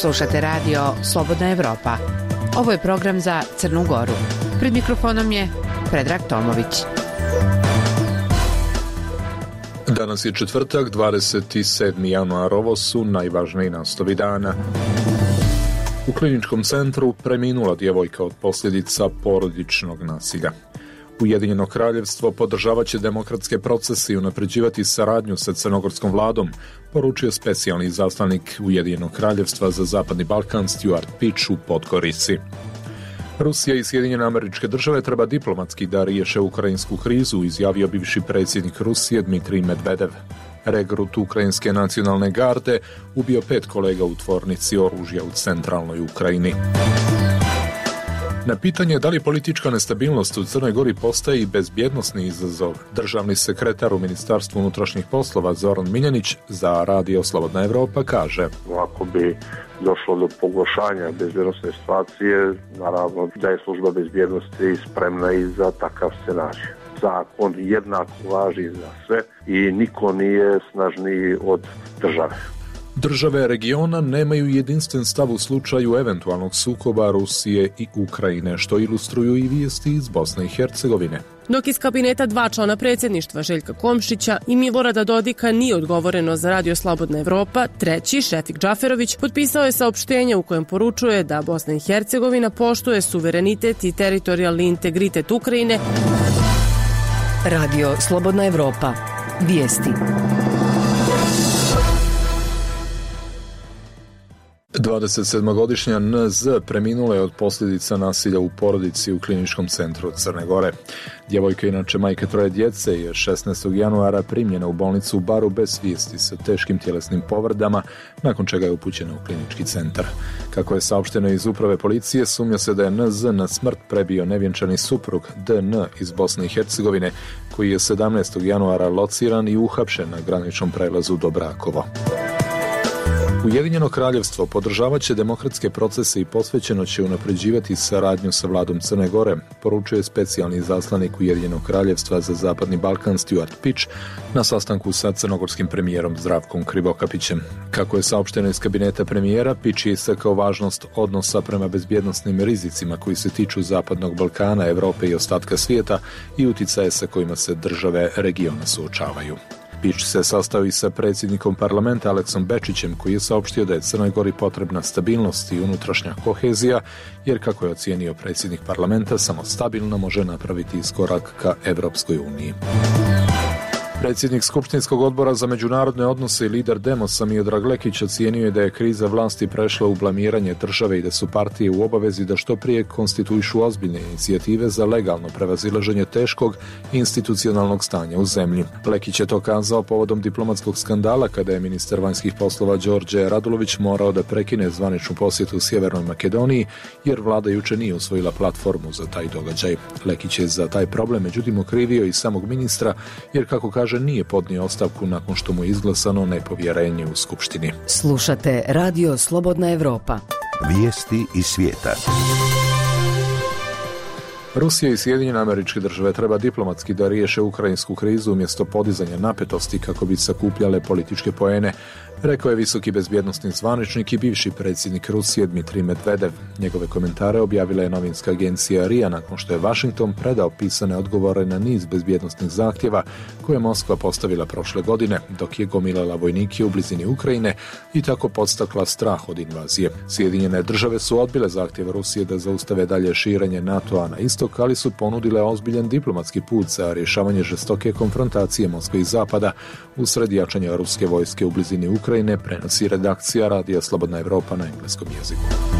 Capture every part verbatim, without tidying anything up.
Slušate radio Slobodna Evropa. Ovo je program za Crnu Goru. Pred mikrofonom je Predrag Tomović. Danas je četvrtak, dvadeset sedmi januar. Ovo su najvažniji naslova dana. U kliničkom centru preminula djevojka od posljedica porodičnog nasilja. Ujedinjeno kraljevstvo podržavat će demokratske procese i unapređivati saradnju sa crnogorskom vladom, poručio specijalni izaslanik Ujedinjenog kraljevstva za Zapadni Balkan Stuart Pitch u Podgorici. Rusija i Sjedinjene Američke Države treba diplomatski da riješe ukrajinsku krizu, izjavio bivši predsjednik Rusije Dmitrij Medvedev. Regrut Ukrajinske nacionalne garde ubio pet kolega u tvornici oružja u centralnoj Ukrajini. Na pitanje da li politička nestabilnost u Crnoj Gori postaje i bezbjednosni izazov, državni sekretar u Ministarstvu unutrašnjih poslova Zoran Miljanić za radio Slobodna Evropa kaže: Ako bi došlo do pogoršanja bezbjednosne situacije, naravno da je služba bezbjednosti spremna i za takav scenarij. Zakon jednako važi za sve i niko nije snažniji od države. Države regiona nemaju jedinstven stav u slučaju eventualnog sukoba Rusije i Ukrajine, što ilustruju i vijesti iz Bosne i Hercegovine. Dok iz kabineta dva člana predsjedništva Željka Komšića i Milorada Dodika nije odgovoreno za radio Slobodna Evropa, treći, Šefik Džaferović, potpisao je saopštenje u kojem poručuje da Bosna i Hercegovina poštuje suverenitet i teritorijalni integritet Ukrajine. Radio Slobodna Evropa. Vijesti. dvadesetsedmogodišnja N Z preminula je od posljedica nasilja u porodici u kliničkom centru Crne Gore. Djevojka, inače majka troje djece, je šesnaestog januara primljena u bolnicu u Baru bez svijesti sa teškim tjelesnim povredama, nakon čega je upućena u klinički centar. Kako je saopšteno iz uprave policije, sumnja se da je N Z na smrt prebio nevjenčani suprug D N iz Bosne i Hercegovine, koji je sedamnaestog januara lociran i uhapšen na graničnom prelazu do Brakovo. Ujedinjeno kraljevstvo podržavat će demokratske procese i posvećeno će unapređivati saradnju sa vladom Crne Gore, poručuje specijalni izaslanik Ujedinjenog kraljevstva za Zapadni Balkan Stuart Pitch na sastanku sa crnogorskim premijerom Zdravkom Krivokapićem. Kako je saopšteno iz kabineta premijera, Pitch je istakao važnost odnosa prema bezbjednosnim rizicima koji se tiču Zapadnog Balkana, Europe i ostatka svijeta i uticaje sa kojima se države regiona suočavaju. Pitch se sastao i sa predsjednikom parlamenta Aleksom Bečićem, koji je saopštio da je Crnoj Gori potrebna stabilnost i unutrašnja kohezija, jer kako je ocijenio predsjednik parlamenta, samo stabilno može napraviti iskorak ka Evropskoj uniji. Predsjednik Skupštinskog odbora za međunarodne odnose i lider Demosa Miodrag Lekić ocijenio je da je kriza vlasti prešla u blamiranje države i da su partije u obavezi da što prije konstituišu ozbiljne inicijative za legalno prevazilaženje teškog institucionalnog stanja u zemlji. Lekić je to kazao povodom diplomatskog skandala kada je ministar vanjskih poslova Đorđe Radulović morao da prekine zvaničnu posjetu Sjevernoj Makedoniji jer vlada juče nije usvojila platformu za taj događaj. Lekić je za taj problem međutim okrivio i samog ministra jer, kako kaže, nije podnio ostavku nakon što mu je izglasano nepovjerenje u Skupštini. Slušate radio Slobodna Evropa. Vijesti iz svijeta. Rusija i Sjedinjene Američke Države treba diplomatski da riješe ukrajinsku krizu umjesto podizanja napetosti kako bi sakupljale političke poene, rekao je visoki bezbjednosni zvaničnik i bivši predsjednik Rusije Dmitrij Medvedev. Njegove komentare objavila je novinska agencija R I A nakon što je Washington predao pisane odgovore na niz bezbjednosnih zahtjeva koje je Moskva postavila prošle godine, dok je gomilala vojnike u blizini Ukrajine i tako podstakla strah od invazije. Sjedinjene Države su odbile zahtjev Rusije da zaustave dalje širenje NATO-a na istok, ali su ponudile ozbiljan diplomatski put za rješavanje žestoke konfrontacije Moskve i Zapada usred jačanja ruske vojske u blizini Ukrajine, prenosi redakcija radija Slobodna Evropa na engleskom jeziku.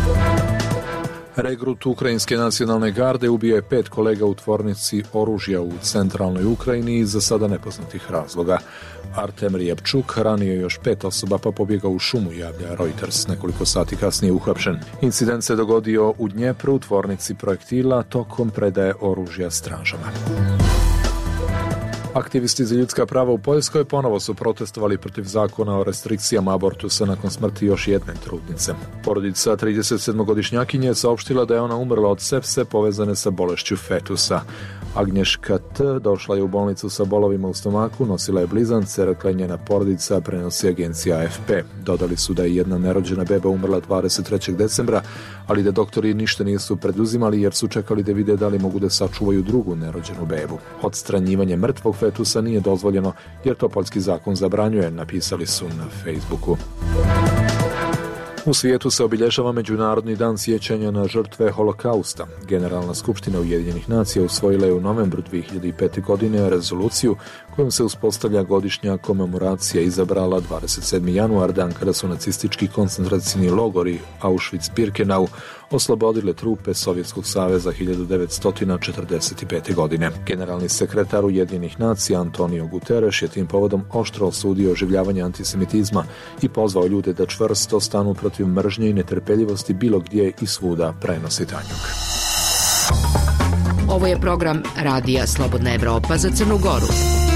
Regrut Ukrajinske nacionalne garde ubio je pet kolega u tvornici oružja u centralnoj Ukrajini iz za sada nepoznatih razloga. Artem Rijepčuk ranio je još pet osoba pa pobjegao u šumu, javlja Reuters. Nekoliko sati kasnije uhapšen. Incident se dogodio u Dnjepru u tvornici projektila tokom predaje oružja stražama. Aktivisti za ljudska prava u Poljskoj ponovo su protestovali protiv zakona o restrikcijama abortusa nakon smrti još jedne trudnice. Porodica tridesetsedmogodišnjakinje je saopštila da je ona umrla od sepse povezane sa bolešću fetusa. Agnješka T. došla je u bolnicu sa bolovima u stomaku, nosila je blizance, rekla je njena porodica, prenosi agencija A F P. Dodali su da je jedna nerođena beba umrla dvadeset trećeg decembra, ali da doktori ništa nisu preduzimali jer su čekali da vide da li mogu da sačuvaju drugu nerođenu bebu. Odstranjivanje mrtvog fetusa nije dozvoljeno jer to poljski zakon zabranjuje, napisali su na Facebooku. U svijetu se obilježava Međunarodni dan sjećanja na žrtve holokausta. Generalna skupština Ujedinjenih nacija usvojila je u novembru dvije hiljade pete. godine rezoluciju kojom se uspostavlja godišnja komemoracija, izabrala dvadeset sedmi januar, dan kada su nacistički koncentracijni logori Auschwitz-Birkenau oslobodile trupe Sovjetskog saveza hiljadu devetsto četrdeset pete. godine. Generalni sekretar Ujedinjenih nacija Antonio Guterres je tim povodom oštro osudio oživljavanje antisemitizma i pozvao ljude da čvrsto stanu protiv mržnje i netrpeljivosti bilo gdje i svuda, prenosi Tanjug. Ovo je program Radija Slobodna Evropa za Crnu Goru.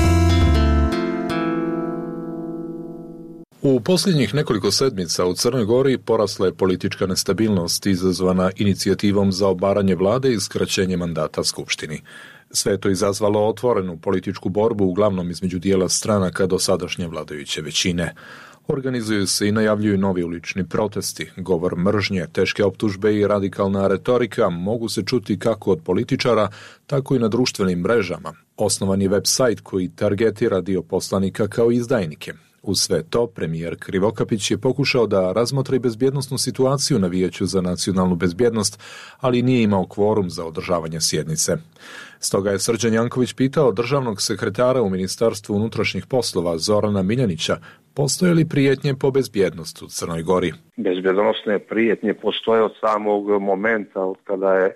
U posljednjih nekoliko sedmica u Crnoj Gori porasla je politička nestabilnost izazvana inicijativom za obaranje vlade i skraćenje mandata Skupštini. Sve to izazvalo otvorenu političku borbu uglavnom između dijela stranaka dosadašnje vladajuće većine. Organizuju se i najavljuju novi ulični protesti, govor mržnje, teške optužbe i radikalna retorika mogu se čuti kako od političara, tako i na društvenim mrežama. Osnovan je web sajt koji targetira dio poslanika kao izdajnike. Uz sve to, premijer Krivokapić je pokušao da razmotri bezbjednosnu situaciju na Vijeću za nacionalnu bezbjednost, ali nije imao kvorum za održavanje sjednice. Stoga je Srđan Janković pitao državnog sekretara u Ministarstvu unutrašnjih poslova Zorana Miljanića postoje li prijetnje po bezbjednost u Crnoj Gori. Bezbjednosne prijetnje postoje od samog momenta od kada je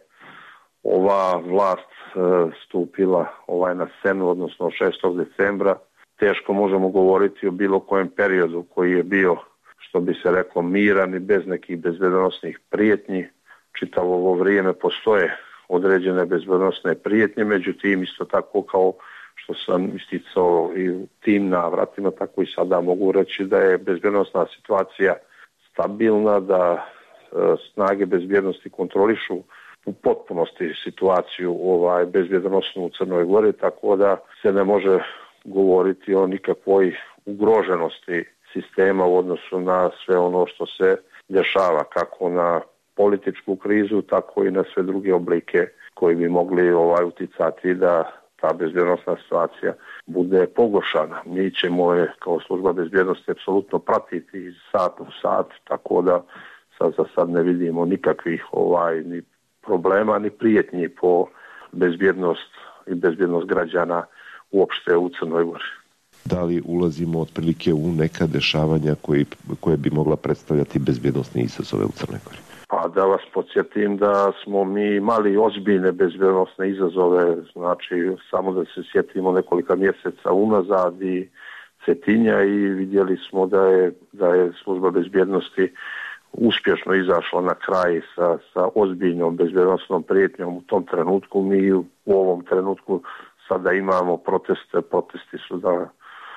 ova vlast stupila ovaj na scenu, odnosno šestog decembra. Teško možemo govoriti o bilo kojem periodu koji je bio, što bi se reklo, miran i bez nekih bezbjednosnih prijetnji. Čitavo ovo vrijeme postoje određene bezbjednosne prijetnje, međutim isto tako kao što sam isticao i u tim navratima, tako i sada mogu reći da je bezbjednosna situacija stabilna, da e, snage bezbjednosti kontrolišu u potpunosti situaciju ovaj bezbjednosnu u Crnoj Gori, tako da se ne može govoriti o nikakvoj ugroženosti sistema u odnosu na sve ono što se dešava, kako na političku krizu, tako i na sve druge oblike koji bi mogli ovaj uticati da ta bezbjednosna situacija bude pogoršana. Mi ćemo je kao služba bezbjednosti apsolutno pratiti iz sat u sat, tako da sad za sad ne vidimo nikakvih ovaj ni problema ni prijetnji po bezbjednost i bezbjednost građana uopšte u Crnoj Gori. Da li ulazimo otprilike u neka dešavanja koji, koje bi mogla predstavljati bezbjednosne izazove u Crnoj Gori? Pa da vas podsjetim da smo mi imali ozbiljne bezbjednosne izazove, znači samo da se sjetimo nekolika mjeseca unazad i Cetinja i vidjeli smo da je, da je služba bezbjednosti uspješno izašla na kraj sa, sa ozbiljnom bezbjednosnom prijetnjom u tom trenutku. Mi u ovom trenutku sada imamo proteste, protesti su da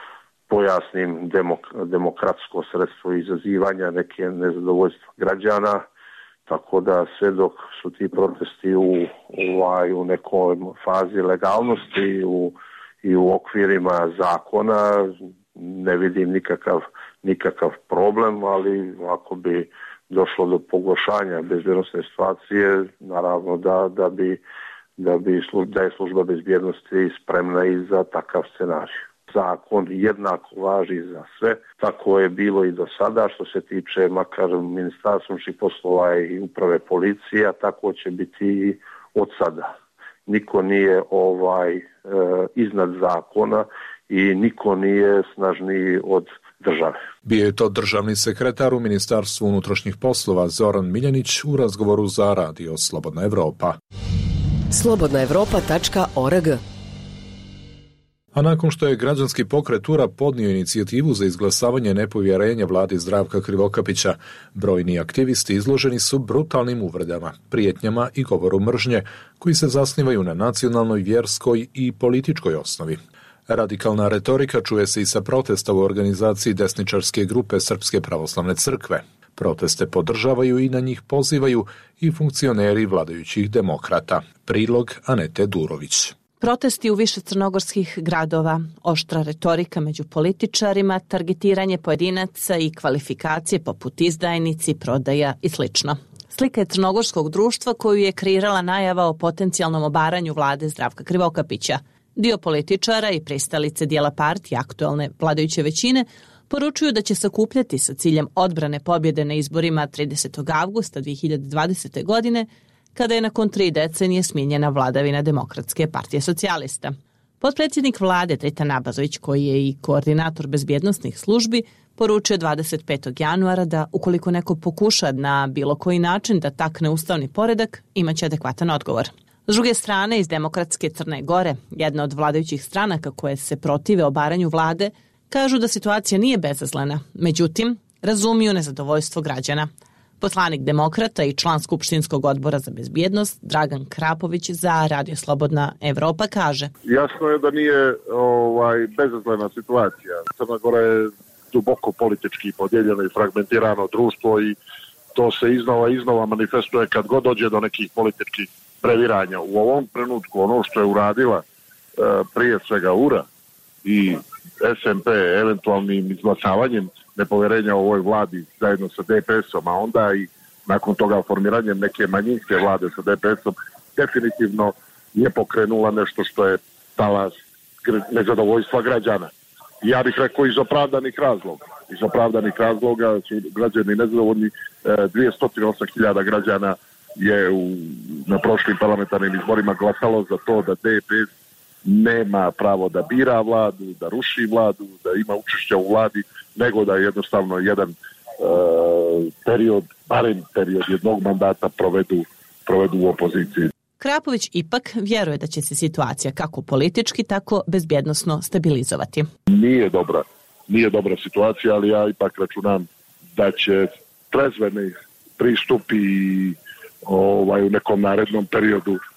pojasnim demok, demokratsko sredstvo izazivanja neke nezadovoljstva građana, tako da sve dok su ti protesti u, ovaj, u nekoj fazi legalnosti u, i u okvirima zakona, ne vidim nikakav, nikakav problem, ali ako bi došlo do pogoršanja bezbjednosne situacije, naravno da, da bi da bi da je služba bezbjednosti spremna i za takav scenarij. Zakon jednako važi za sve, tako je bilo i do sada što se tiče makar Ministarstva unutrašnjih poslova i uprave policije, tako će biti i od sada. Niko nije ovaj e, iznad zakona i niko nije snažniji od države. Bio je to državni sekretar u Ministarstvu unutrašnjih poslova Zoran Miljanić u razgovoru za Radio Slobodna Evropa. slobodna evropa tačka org. A nakon što je građanski pokret U R A podnio inicijativu za izglasavanje nepovjerenja vladi Zdravka Krivokapića, brojni aktivisti izloženi su brutalnim uvredama, prijetnjama i govoru mržnje koji se zasnivaju na nacionalnoj, vjerskoj i političkoj osnovi. Radikalna retorika čuje se i sa protesta u organizaciji desničarske grupe Srpske pravoslavne crkve. Proteste podržavaju i na njih pozivaju i funkcioneri vladajućih demokrata. Prilog Anete Durović. Protesti u više crnogorskih gradova, oštra retorika među političarima, targetiranje pojedinaca i kvalifikacije poput izdajnici, prodaja i sl. Slika je crnogorskog društva koju je kreirala najava o potencijalnom obaranju vlade Zdravka Krivokapića. Dio političara i pristalice dijela partije aktuelne vladajuće većine poručuju da će sakupljati sa ciljem odbrane pobjede na izborima tridesetog avgusta dve hiljade dvadesete. godine, kada je nakon tri decenije smijenjena vladavina Demokratske partije socijalista. Potpredsjednik vlade Dritan Abazović, koji je i koordinator bezbjednosnih službi, poručio dvadeset petog januara da ukoliko neko pokuša na bilo koji način da takne ustavni poredak, imaće adekvatan odgovor. S druge strane, iz Demokratske Crne Gore, jedna od vladajućih stranaka koje se protive obaranju vlade, kažu da situacija nije bezazlena, međutim, razumiju nezadovoljstvo građana. Poslanik Demokrata i član Skupštinskog odbora za bezbjednost Dragan Krapović za Radio Slobodna Evropa kaže: Jasno je da nije ovaj, bezazlena situacija. Crna Gora je duboko politički podijeljeno i fragmentirano društvo i to se iznova iznova manifestuje kad god dođe do nekih političkih previranja. U ovom trenutku ono što je uradila e, prije svega U R A i S N P eventualnim izglasavanjem nepoverenja u ovoj vladi zajedno sa D P S-om, a onda i nakon toga formiranjem neke manjinske vlade sa D P S-om, definitivno je pokrenula nešto što je talas nezadovoljstva građana. Ja bih rekao iz opravdanih razloga. Iz opravdanih razloga su građani nezadovoljni. dvjesto osam hiljada građana je u, na prošlim parlamentarnim izborima glasalo za to da D P S nema pravo da bira vladu, da ruši vladu, da ima učešća u vladi, nego da jednostavno jedan uh, period, barem period jednog mandata provedu, provedu u opoziciji. Krapović ipak vjeruje da će se situacija kako politički, tako bezbjednosno stabilizovati. Nije dobra, nije dobra situacija, ali ja ipak računam da će trezveni pristupi ovaj, u nekom narednom periodu uh,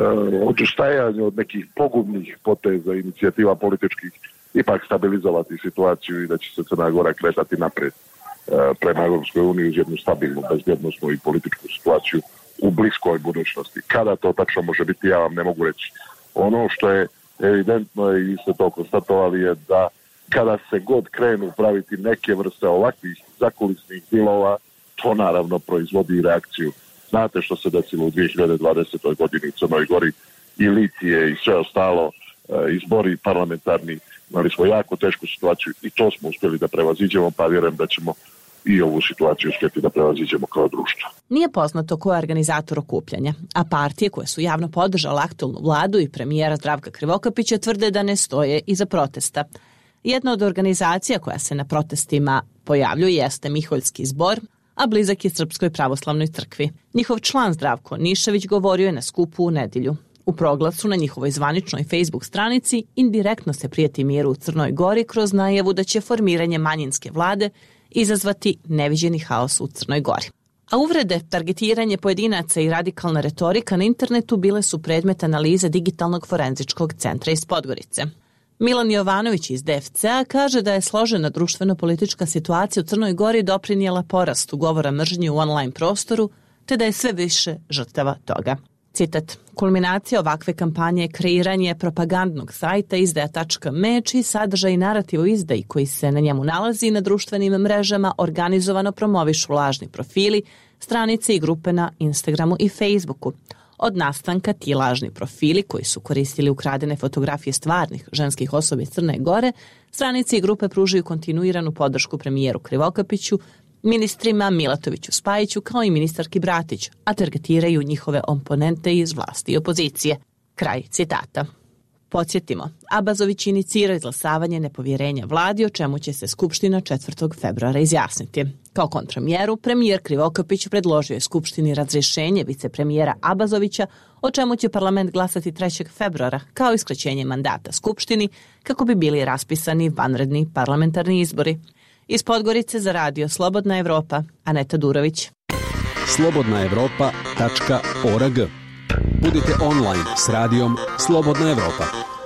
odustajanju od nekih pogubnih poteza, inicijativa političkih, ipak stabilizovati situaciju i da će se Crna Gora kretati naprijed uh, prema Europskoj uniji uz jednu stabilnu, bezbjednosnu i političku situaciju u bliskoj budućnosti. Kada to tačno može biti, ja vam ne mogu reći. Ono što je evidentno i ste to konstatovali je da kada se god krenu praviti neke vrste ovakvih zakulisnih dilova, to naravno proizvodi reakciju. Znate što se desilo u dvije hiljade dvadesetoj. godini u Crnoj Gori, i Litije i sve ostalo, izbori parlamentarni, imali smo jako tešku situaciju i to smo uspjeli da prevaziđemo, pa vjerujem da ćemo i ovu situaciju uspjeti da prevaziđemo kao društvo. Nije poznato ko je organizator okupljanja, a partije koje su javno podržale aktualnu vladu i premijera Zdravka Krivokapića tvrde da ne stoje iza protesta. Jedna od organizacija koja se na protestima pojavljuje jeste Miholjski zbor, a blizak je Srpskoj pravoslavnoj crkvi. Njihov član Zdravko Nišević govorio je na skupu u nedjelju. U proglasu na njihovoj zvaničnoj Facebook stranici indirektno se prijeti miru u Crnoj Gori kroz najavu da će formiranje manjinske vlade izazvati neviđeni haos u Crnoj Gori. A uvrede, targetiranje pojedinaca i radikalna retorika na internetu bile su predmet analize Digitalnog forenzičkog centra iz Podgorice. Milan Jovanović iz D F C-a kaže da je složena društveno-politička situacija u Crnoj Gori doprinijela porastu govora mržnje u online prostoru, te da je sve više žrtava toga. Citat: kulminacija ovakve kampanje je kreiranje propagandnog sajta izdaja tačka me, čiji sadržaj i narativ o izdaji koji se na njemu nalazi na društvenim mrežama organizovano promovišu lažni profili, stranice i grupe na Instagramu i Facebooku. Od nastanka ti lažni profili koji su koristili ukradene fotografije stvarnih ženskih osoba iz Crne Gore, stranice i grupe pružaju kontinuiranu podršku premijeru Krivokapiću, ministrima Milatoviću Spajiću kao i ministarki Bratić, a targetiraju njihove oponente iz vlasti i opozicije. Kraj citata. Podsjetimo, Abazović inicira izglasavanje nepovjerenja vladi, o čemu će se Skupština četvrtog februara izjasniti. Kao kontramjeru, premijer Krivokapić predložio je Skupštini razrješenje vicepremijera Abazovića, o čemu će parlament glasati trećeg februara, kao i skraćenje mandata Skupštini, kako bi bili raspisani vanredni parlamentarni izbori. Iz Podgorice za Radio Slobodna Evropa, Aneta Durović. slobodna evropa tačka org. Budite online s radijom Slobodna Evropa.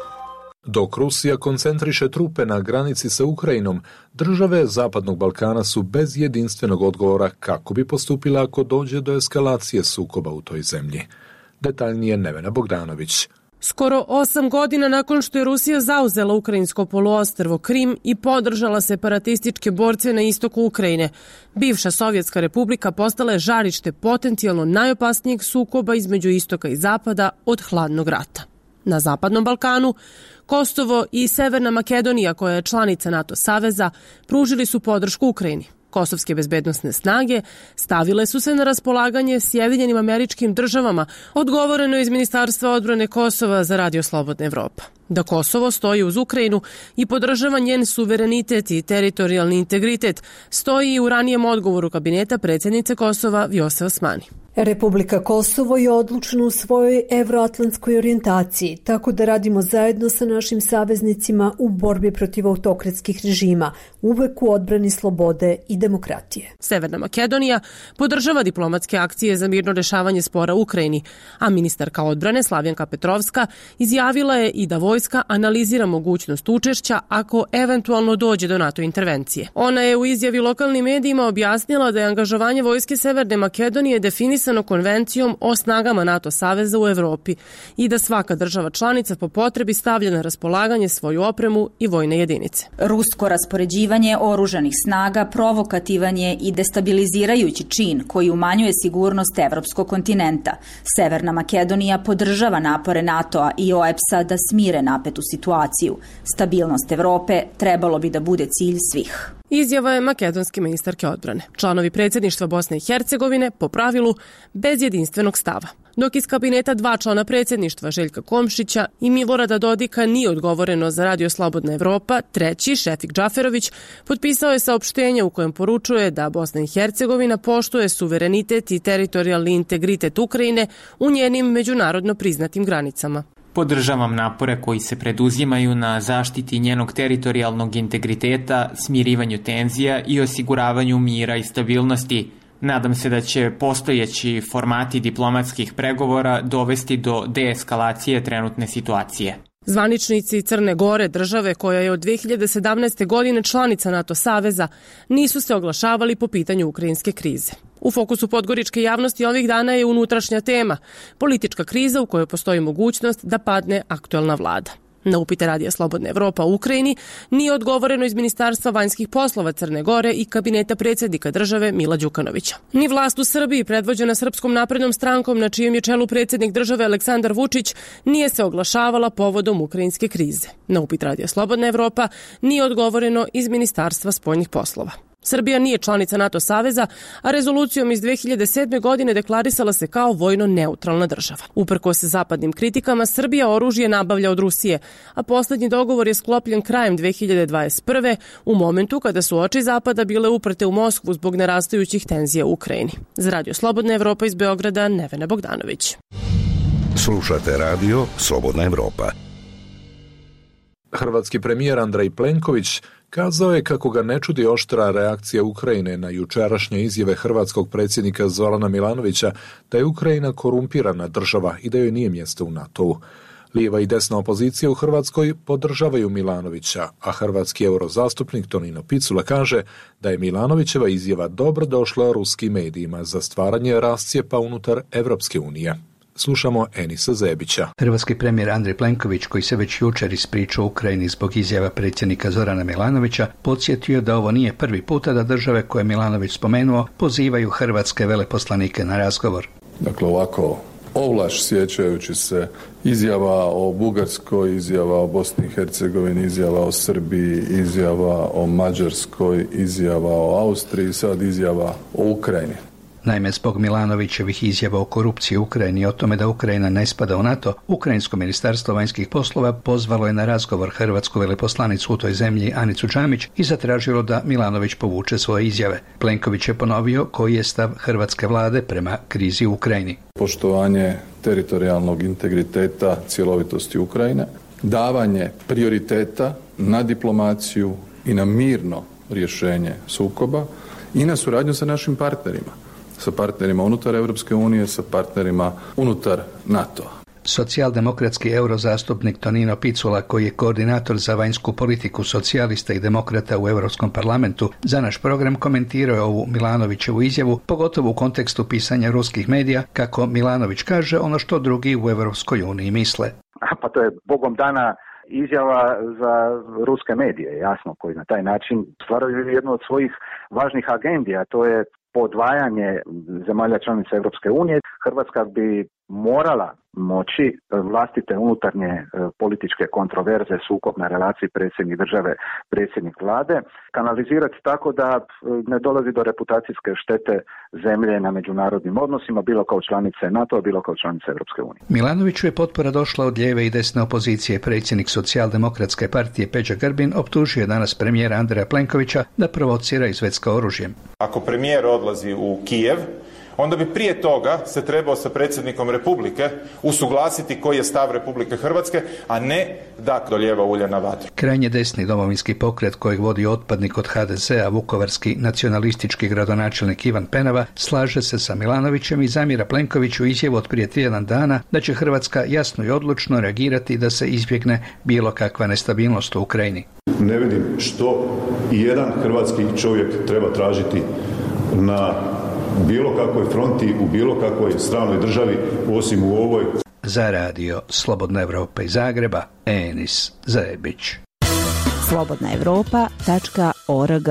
Dok Rusija koncentriše trupe na granici sa Ukrajinom, države Zapadnog Balkana su bez jedinstvenog odgovora kako bi postupila ako dođe do eskalacije sukoba u toj zemlji. Detaljnije Nevena Bogdanović. Skoro osam godina nakon što je Rusija zauzela ukrajinsko poluostrvo Krim i podržala separatističke borce na istoku Ukrajine, bivša Sovjetska republika postala je žarište potencijalno najopasnijeg sukoba između istoka i zapada od hladnog rata. Na Zapadnom Balkanu, Kosovo i Severna Makedonija, koja je članica NATO saveza, pružili su podršku Ukrajini. Kosovske bezbednosne snage stavile su se na raspolaganje Sjedinjenim Američkim Državama, odgovoreno iz Ministarstva odbrane Kosova za Radio Slobodna Evropa. Da Kosovo stoji uz Ukrajinu i podržava njen suverenitet i teritorijalni integritet, stoji i u ranijem odgovoru kabineta predsjednice Kosova Vjose Osmani. Republika Kosovo je odlučna u svojoj evroatlantskoj orijentaciji, tako da radimo zajedno sa našim saveznicima u borbi protiv autokratskih režima, uvek u odbrani slobode i demokratije. Severna Makedonija podržava diplomatske akcije za mirno rešavanje spora u Ukrajini, a ministarka odbrane Slavljanka Petrovska izjavila je i da vojska analizira mogućnost učešća ako eventualno dođe do NATO intervencije. Ona je u izjavi lokalnim medijima objasnila da je angažovanje vojske Severne Makedonije definisano konvencijom o snagama NATO saveza u Evropi i da svaka država članica po potrebi stavlja na raspolaganje svoju opremu i vojne jedinice. Rusko raspoređivanje oružanih snaga provokativan je i destabilizirajući čin koji umanjuje sigurnost evropskog kontinenta. Severna Makedonija podržava napore NATO-a i O E P S-a da smire napetu situaciju. Stabilnost Evrope trebalo bi da bude cilj svih. Izjava je makedonske ministarke odbrane. Članovi predsjedništva Bosne i Hercegovine, po pravilu, bez jedinstvenog stava. Dok iz kabineta dva člana predsjedništva Željka Komšića i Milorada Dodika nije odgovoreno za Radio Slobodna Evropa, treći, Šefik Džaferović, potpisao je saopštenje u kojem poručuje da Bosna i Hercegovina poštuje suverenitet i teritorijalni integritet Ukrajine u njenim međunarodno priznatim granicama. Podržavam napore koji se preduzimaju na zaštiti njenog teritorijalnog integriteta, smirivanju tenzija i osiguravanju mira i stabilnosti. Nadam se da će postojeći formati diplomatskih pregovora dovesti do deeskalacije trenutne situacije. Zvaničnici Crne Gore, države koja je od dve hiljade sedamnaeste. godine članica NATO saveza, nisu se oglašavali po pitanju ukrajinske krize. U fokusu podgoričke javnosti ovih dana je unutrašnja tema, politička kriza u kojoj postoji mogućnost da padne aktuelna vlada. Na upite Radija Slobodna Evropa u Ukrajini nije odgovoreno iz Ministarstva vanjskih poslova Crne Gore i kabineta predsjednika države Mila Đukanovića. Ni vlast u Srbiji, predvođena Srpskom naprednom strankom na čijem je čelu predsjednik države Aleksandar Vučić, nije se oglašavala povodom ukrajinske krize. Na upit Radija Slobodna Evropa nije odgovoreno iz Ministarstva spoljnih poslova. Srbija nije članica NATO saveza, a rezolucijom iz dve hiljade sedme. godine deklarisala se kao vojno neutralna država. Uprkos zapadnim kritikama, Srbija oružje nabavlja od Rusije, a posljednji dogovor je sklopljen krajem dve hiljade dvadeset prve. u momentu kada su oči zapada bile uprte u Moskvu zbog narastajućih tenzija u Ukrajini. Za Radio Slobodna Evropa iz Beograda, Nevena Bogdanović. Slušate Radio Slobodna Evropa. Hrvatski premijer Andrej Plenković kazao je kako ga ne čudi oštra reakcija Ukrajine na jučerašnje izjave hrvatskog predsjednika Zorana Milanovića da je Ukrajina korumpirana država i da joj nije mjesto u NATO-u. Lijeva i desna opozicija u Hrvatskoj podržavaju Milanovića, a hrvatski eurozastupnik Tonino Picula kaže da je Milanovićeva izjava dobro došla ruskim medijima za stvaranje rascijepa unutar Evropske unije. Slušamo Enisa Zebića. Hrvatski premijer Andrej Plenković, koji se već jučer ispričao u Ukrajini zbog izjava predsjednika Zorana Milanovića, podsjetio da ovo nije prvi puta da države koje je Milanović spomenuo pozivaju hrvatske veleposlanike na razgovor. Dakle, ovako ovlaš sjećajući se izjava o Bugarskoj, izjava o Bosni i Hercegovini, izjava o Srbiji, izjava o Mađarskoj, izjava o Austriji, sad izjava o Ukrajini. Naime, zbog Milanovićevih izjava o korupciji u Ukrajini i o tome da Ukrajina ne spada u NATO, Ukrajinsko ministarstvo vanjskih poslova pozvalo je na razgovor hrvatsku veleposlanicu u toj zemlji Anicu Džamić i zatražilo da Milanović povuče svoje izjave. Plenković je ponovio koji je stav hrvatske vlade prema krizi u Ukrajini. Poštovanje teritorijalnog integriteta, cjelovitosti Ukrajine, davanje prioriteta na diplomaciju i na mirno rješenje sukoba i na suradnju sa našim partnerima. Sa partnerima unutar Europske unije, sa partnerima unutar NATO-a. Socijaldemokratski eurozastupnik Tonino Picula, koji je koordinator za vanjsku politiku socijalista i demokrata u Europskom parlamentu, za naš program komentirao je ovu Milanovićevu izjavu, pogotovo u kontekstu pisanja ruskih medija, kako Milanović kaže ono što drugi u Europskoj uniji misle. A Pa to je bogom dana izjava za ruske medije, jasno, koji na taj način stvaraju jednu od svojih važnih agendi, a to je podvajanje zemalja članica Europske unije. Hrvatska bi morala moći vlastite unutarnje političke kontroverze, sukob na relaciji predsjednik države, predsjednik vlade, kanalizirati tako da ne dolazi do reputacijske štete zemlje na međunarodnim odnosima, bilo kao članice NATO, bilo kao članice Europske unije. Milanoviću je potpora došla od lijeve i desne opozicije. Predsjednik Socijaldemokratske partije Peđa Grbin optužio je danas premijera Andreja Plenkovića da provocira i zvecka oružjem. Ako premijer odlazi u Kijev, onda bi prije toga se trebao sa predsjednikom Republike usuglasiti koji je stav Republike Hrvatske, a ne da dolijeva ulje na vatru. Krajnje desni domovinski pokret kojeg vodi otpadnik od ha de zea, vukovarski nacionalistički gradonačelnik Ivan Penava, slaže se sa Milanovićem i zamjera Plenkoviću izjavu od prije tjedan dana da će Hrvatska jasno i odlučno reagirati da se izbjegne bilo kakva nestabilnost u Ukrajini. Ne vidim što i jedan hrvatski čovjek treba tražiti na bilo kakvoj fronti, u bilo kakvoj stranoj državi, osim u ovoj. Za radio Slobodna Evropa iz Zagreba, Enis Zajebić. slobodna evropa tačka org.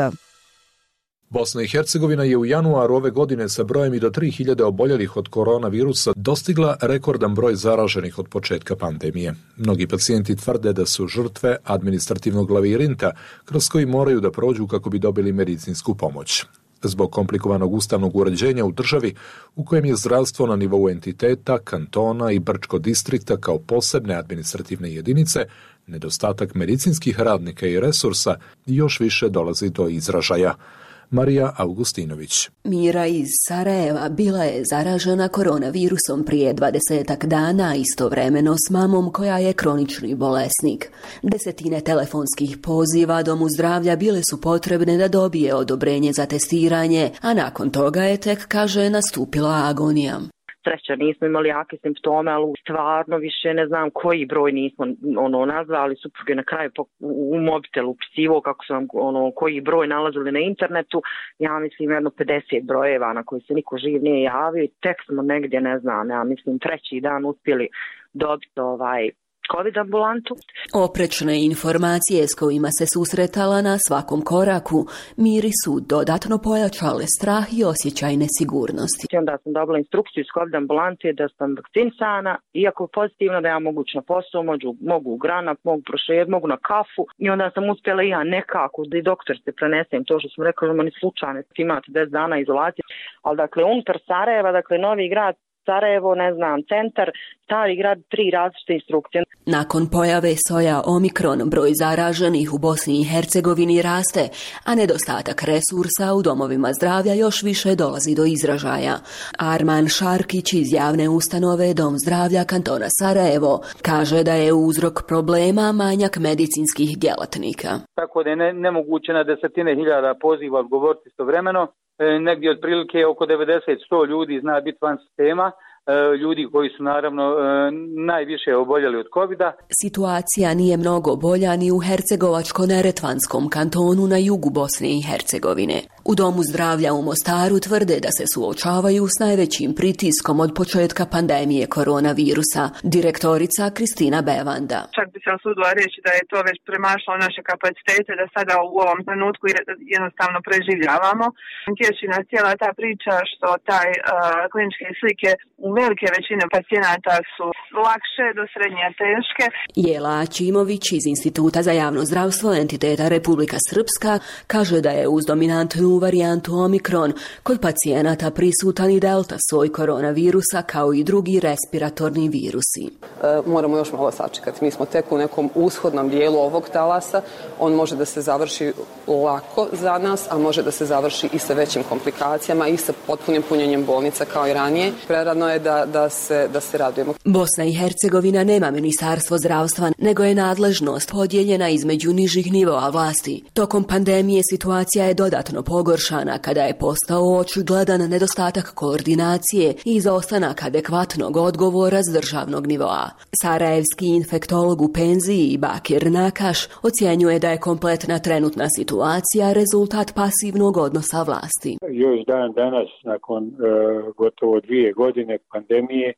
Bosna i Hercegovina je u januaru ove godine sa brojem i do tri hiljade oboljelih od koronavirusa dostigla rekordan broj zaraženih od početka pandemije. Mnogi pacijenti tvrde da su žrtve administrativnog lavirinta kroz koji moraju da prođu kako bi dobili medicinsku pomoć. Zbog komplikovanog ustavnog uređenja u državi u kojem je zdravstvo na nivou entiteta, kantona i Brčko distrikta kao posebne administrativne jedinice, nedostatak medicinskih radnika i resursa još više dolazi do izražaja. Marija Augustinović. Mira iz Sarajeva bila je zaražena koronavirusom prije dvadesetak dana, istovremeno s mamom koja je kronični bolesnik. Desetine telefonskih poziva domu zdravlja bile su potrebne da dobije odobrenje za testiranje, a nakon toga je tek, kaže, nastupila agonija. Sreća, nismo imali jake simptome, ali stvarno više ne znam koji broj nismo ono nazvali, suprug je na kraju po, u mobitelu upisivo kako su nam ono, koji broj nalazili na internetu, ja mislim jedno pedeset brojeva na koji se niko živ nije javio i tek smo negdje, ne znam, ja mislim treći dan uspjeli dobiti ovaj COVID ambulantu. Oprečne informacije s kojima se susretala na svakom koraku Miri su dodatno pojačale strah i osjećaj nesigurnosti. Onda sam dobila instrukciju iz COVID ambulante da sam vakcinisana, iako pozitivno da ja mogu na posao, mogu, mogu u granat, mogu prošet, mogu na kafu i onda sam uspjela i ja nekako da i doktor se prenesem to što sam rekla, da meni slučajno imate deset dana izolacije. Ali dakle unutar Sarajeva, dakle Novi Grad, Sarajevo, ne znam, centar, Stari grad, tri različite instrukcije. Nakon pojave soja Omikron, broj zaraženih u Bosni i Hercegovini raste, a nedostatak resursa u domovima zdravlja još više dolazi do izražaja. Arman Šarkić iz javne ustanove Dom zdravlja kantona Sarajevo kaže da je uzrok problema manjak medicinskih djelatnika. Tako da je ne, nemoguće na desetine hiljada poziva odgovoriti istovremeno. E, negdje otprilike oko devedeset do sto ljudi zna biti van sistema, e, ljudi koji su naravno e, najviše oboljeli od covida. Situacija nije mnogo bolja ni u Hercegovačko-Neretvanskom kantonu na jugu Bosne i Hercegovine. U Domu zdravlja u Mostaru tvrde da se suočavaju s najvećim pritiskom od početka pandemije koronavirusa. Direktorica Kristina Bevanda. Čak bi se osudila reći da je to već premašlo naše kapacitete, da sada u ovom trenutku jednostavno preživljavamo. Tješi nas cijela ta priča što taj uh, kliničke slike u velike većine pacijenata su lakše do srednje teške. Jela Ačimović iz Instituta za javno zdravstvo entiteta Republika Srpska kaže da je uz dominantnu varijantu Omikron kod pacijenata prisutan i delta soj koronavirusa kao i drugi respiratorni virusi. E, moramo još malo sačekati. Mi smo tek u nekom ushodnom dijelu ovog talasa. On može da se završi lako za nas, a može da se završi i sa većim komplikacijama i sa potpunim punjenjem bolnica kao i ranije. Prerano je da, da, se, da se radujemo. Bosna i Hercegovina nema ministarstvo zdravstva, nego je nadležnost podijeljena između nižih nivoa vlasti. Tokom pandemije situacija je dodatno pogoršana kada je postao očigledan nedostatak koordinacije i izostanak adekvatnog odgovora s državnog nivoa. Sarajevski infektolog u penziji Bakir Nakaš ocjenjuje da je kompletna trenutna situacija rezultat pasivnog odnosa vlasti. Još dan danas, nakon e, gotovo dvije godine pandemije,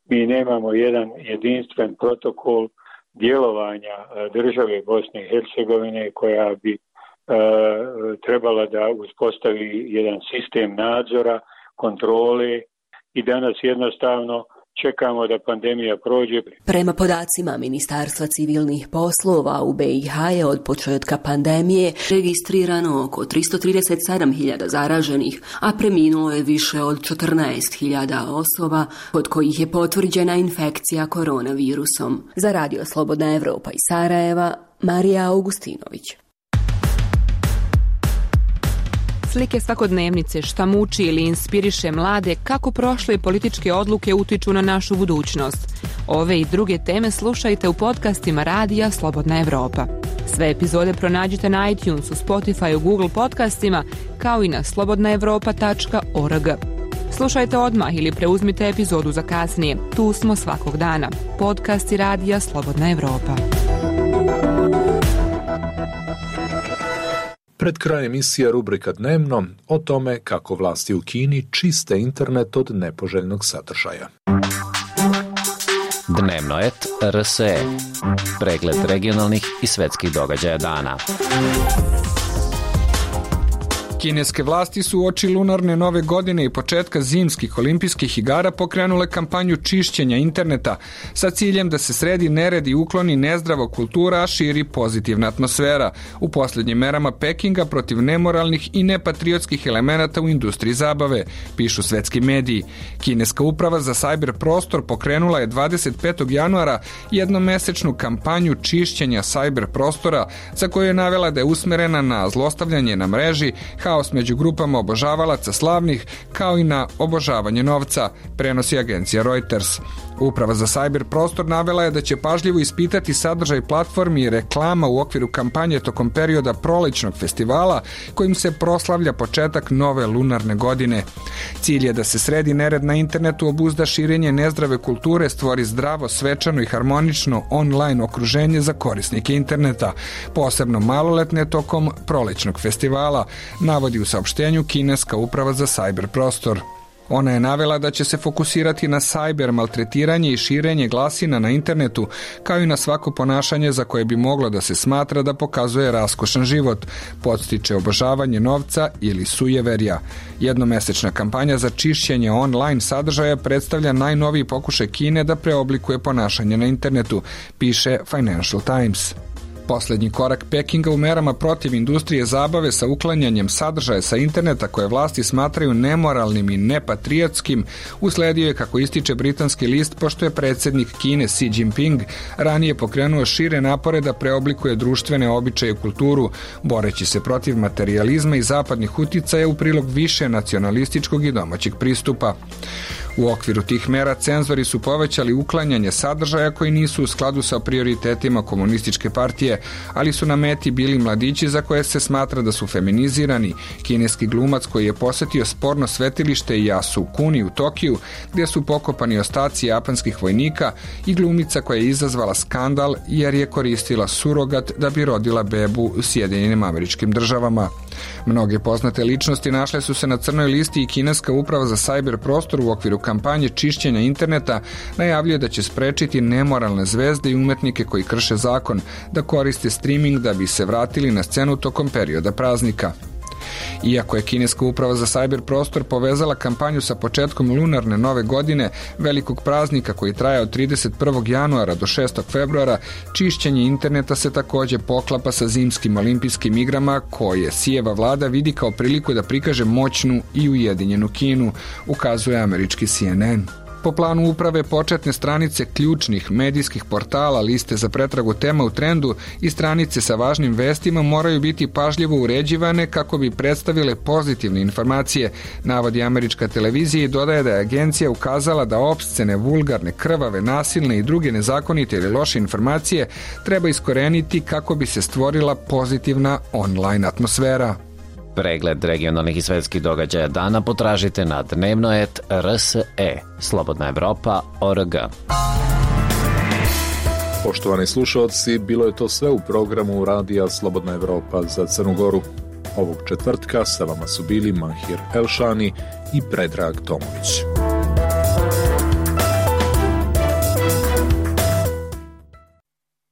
mi nemamo jedan jedinstven protokol djelovanja države Bosne i Hercegovine koja bi e, trebala da uspostavi jedan sistem nadzora, kontrole i danas jednostavno čekamo da pandemija prođe. Prema podacima Ministarstva civilnih poslova u B i H je od početka pandemije registrirano oko tristo trideset sedam hiljada zaraženih, a preminulo je više od četrnaest hiljada osoba kod kojih je potvrđena infekcija koronavirusom. Za Radio Slobodna Evropa iz Sarajeva, Marija Augustinović. Slike svakodnevnice, šta muči ili inspiriše mlade, kako prošle političke odluke utiču na našu budućnost. Ove i druge teme slušajte u podcastima Radija Slobodna Evropa. Sve epizode pronađite na iTunesu, Spotify, Google podcastima, kao i na slobodna evropa tačka org. Slušajte odmah ili preuzmite epizodu za kasnije. Tu smo svakog dana. Podcasti Radija Slobodna Evropa. Pred krajem emisija rubrika Dnevno o tome kako vlasti u Kini čiste internet od nepoželjnog sadržaja. Dnevnoet R S E. Pregled regionalnih i svetskih događaja dana. Kineske vlasti su uoči lunarne nove godine i početka zimskih olimpijskih igara pokrenule kampanju čišćenja interneta sa ciljem da se sredi nered i ukloni nezdrava kultura, a širi pozitivna atmosfera u posljednjim merama Pekinga protiv nemoralnih i nepatriotskih elemenata u industriji zabave, pišu svetski mediji. Kineska uprava za sajber prostor pokrenula je dvadeset petog januara jednomesečnu kampanju čišćenja sajber prostora za koju je navela da je usmerena na zlostavljanje na mreži, haos među grupama obožavalaca slavnih, kao i na obožavanje novca, prenosi agencija Reuters. Uprava za sajber prostor navela je da će pažljivo ispitati sadržaj platformi i reklama u okviru kampanje tokom perioda prolećnog festivala kojim se proslavlja početak nove lunarne godine. Cilj je da se sredi nered na internetu, obuzda širenje nezdrave kulture, stvori zdravo, svečano i harmonično online okruženje za korisnike interneta, posebno maloletne tokom prolećnog festivala, navodi u saopštenju kineska uprava za sajber prostor. Ona je navela da će se fokusirati na sajber maltretiranje i širenje glasina na internetu, kao i na svako ponašanje za koje bi moglo da se smatra da pokazuje raskošan život, podstiče obožavanje novca ili sujeverja. Jednomesečna kampanja za čišćenje online sadržaja predstavlja najnoviji pokušaj Kine da preoblikuje ponašanje na internetu, piše Financial Times. Poslednji korak Pekinga u merama protiv industrije zabave sa uklanjanjem sadržaja sa interneta koje vlasti smatraju nemoralnim i nepatriotskim usledio je, kako ističe britanski list, pošto je predsjednik Kine Xi Jinping ranije pokrenuo šire napore da preoblikuje društvene običaje i kulturu, boreći se protiv materijalizma i zapadnih uticaja u prilog više nacionalističkog i domaćeg pristupa. U okviru tih mera cenzori su povećali uklanjanje sadržaja koji nisu u skladu sa prioritetima komunističke partije, ali su na meti bili mladići za koje se smatra da su feminizirani, kineski glumac koji je posetio sporno svetilište Yasukuni u Tokiju, gdje su pokopani ostaci japanskih vojnika, i glumica koja je izazvala skandal jer je koristila surogat da bi rodila bebu u Sjedinjenim Američkim Državama. Mnoge poznate ličnosti našle su se na crnoj listi i kineska uprava za sajber prostor u okviru kampanje čišćenja interneta najavljuje da će sprečiti nemoralne zvezde i umetnike koji krše zakon da koriste streaming da bi se vratili na scenu tokom perioda praznika. Iako je kineska uprava za sajber prostor povezala kampanju sa početkom lunarne nove godine, velikog praznika koji traje od trideset prvog januara do šestog februara, čišćenje interneta se također poklapa sa zimskim olimpijskim igrama koje Sijeva vlada vidi kao priliku da prikaže moćnu i ujedinjenu Kinu, ukazuje američki C N N. Po planu uprave, početne stranice ključnih medijskih portala, liste za pretragu tema u trendu i stranice sa važnim vestima moraju biti pažljivo uređivane kako bi predstavile pozitivne informacije, navodi američka televizija i dodaje da je agencija ukazala da opscene, vulgarne, krvave, nasilne i druge nezakonite ili loše informacije treba iskoreniti kako bi se stvorila pozitivna online atmosfera. Pregled regionalnih i svetskih događaja dana potražite na dnevnoet R S E, slobodna evropa tačka org. Poštovani slušalci, bilo je to sve u programu Radija Slobodna Evropa za Crnu Goru. Ovog četvrtka sa vama su bili Mahir Elšani i Predrag Tomović.